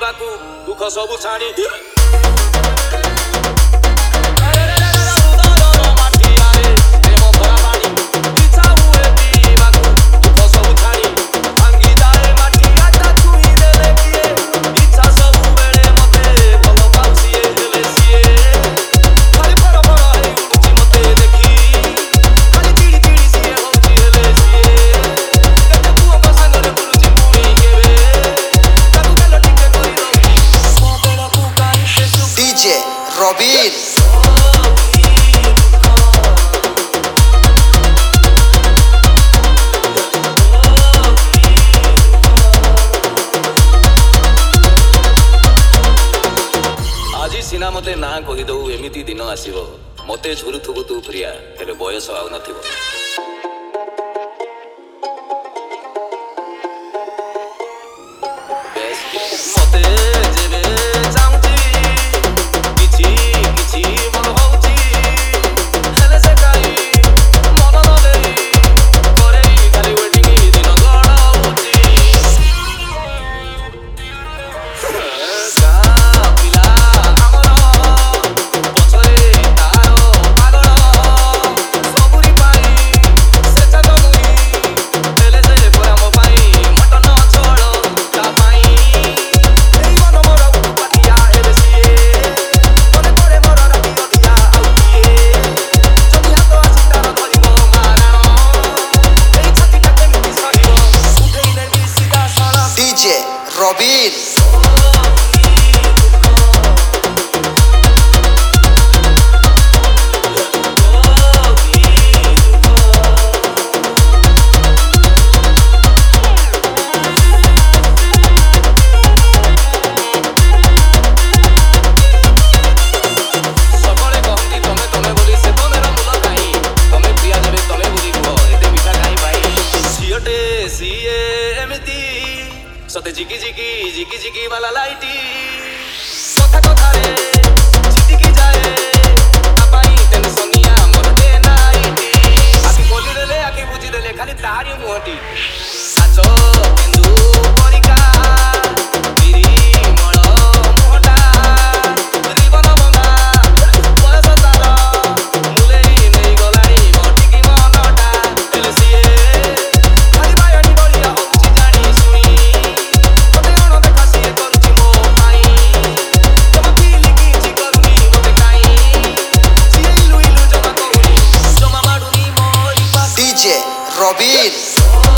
ପିଇବାକୁ ଦୁଃଖ ସବୁ ଛାଣି Robin আজি ସିନା ମତେ ନା କହିଦଉ ଏମିତି ଦିନ ଆସିବ ମତେ ଝୁରୁଥିବୁ ତୁ ପ୍ରିୟା ହେଲେ ବୟସ ଆଉ ନଥିବ ମତେ ଯେବେ ଚାହୁଁଛି କିଛି କିଛି ମୋର ହଉଛି ହେଲେ ସେ କାହିଁ ମନ ନ ଦେଇ କରେଇ ଖାଲି ୱେଟିଂ ଦିନ ଗଡ଼ଉଛି ଗାଁ ପିଲା ଆମର ପଛରେ ତାର ପାଗଳ ସବୁରି ପାଇଁ ସେ ଚାକ ମୁହିଁ ହେଲେ ସେ ପରା ମୋ ପାଇଁ ମଟନ ଝୋଳ ତା ପାଇଁ ଏଇ ମନ ମୋର ପାଟିଆ ହେଲେ ସିଏ ମନେ ପଡ଼େ ମୋର ରାତି ଅଧିଆ ଆଉ କିଏ ଯଦି ହାତ ଆସି ତାର ଧରିବ ମାରାଣ ଏଇ ଛାତିଟା କେମିତି ସହିବ ଉଠେଇଲେ ବି ସିଧା ସଳଖ DJ Robin ସବୁବେଳେ କହନ୍ତି ତମେ ତମେ ବୋଲି ସେ ତମେର ମୂଳ କାହିଁ ତମେ ପ୍ରିୟା ଯେବେ ତମେ ବୋଲି କୁହ ଏତେ ମିଠା କାହିଁ ପାଇଁ ଝିଅଟେ ସିଏ ଏମିତି ସତେ ଜିକି ଜିକି ଜିକି ଜିକି ବାଲା ଲାଇଟି କଥା କଥାରେ ଛିଟିକି ଯାଏ ତା ପାଇଁ ଟେନସନିଆ ମୋର ଡେ ନାଇଟି ଆଖି ଖୋଲିଦେଲେ ଆଖି ବୁଝିଦେଲେ ଖାଲି ତାରି ମୁହଁଟି କାଚ କେନ୍ଦୁ ପରିକା ବିରିମଳ ମୁହଁଟା ଜୀବନ ଭଙ୍ଗା ବୟସ ତାର ମୁଲେଇ ନେଇଗଲାଣି ମୋଟିକି ମନଟା ହେଲେ ସିଏ ଖାଲି ବାୟାଣୀ ଭଳିଆ ହଉଛି ଜାଣି ଶୁଣି ମତେ ଅଣଦେଖା ସିଏ କରୁଛି ମୋ ପାଇଁ ଜମା ଫିଲ୍ କିଛି କରୁନି ମତେ କାହିଁ ସିଏ ଇଲୁ ଇଲୁ ଜମା କହୁନି ଜମା ମାଡୁନି ମୋରି ପାଖ DJ Robin Oh